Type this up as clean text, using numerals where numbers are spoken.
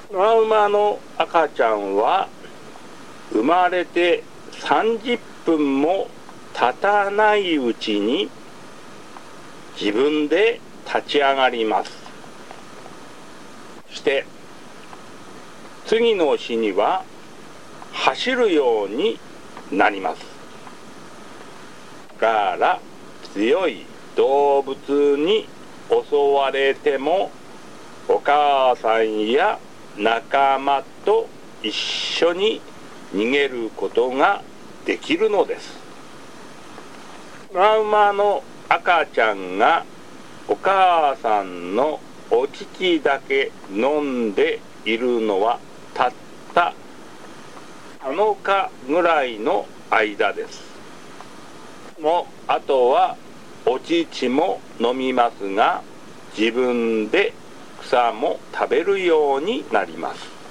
トラウマの赤ちゃんは生まれて30分も経たないうちに自分で立ち上がります。そして次の日には走るようになります。だから強い動物に襲われてもお母さんや仲間と一緒に逃げることができるのです。トラウマの赤ちゃんがお母さんのお乳だけ飲んでいるのはたった7日ぐらいの間です。もうあとはお乳も飲みますが、自分で草も食べるようになります。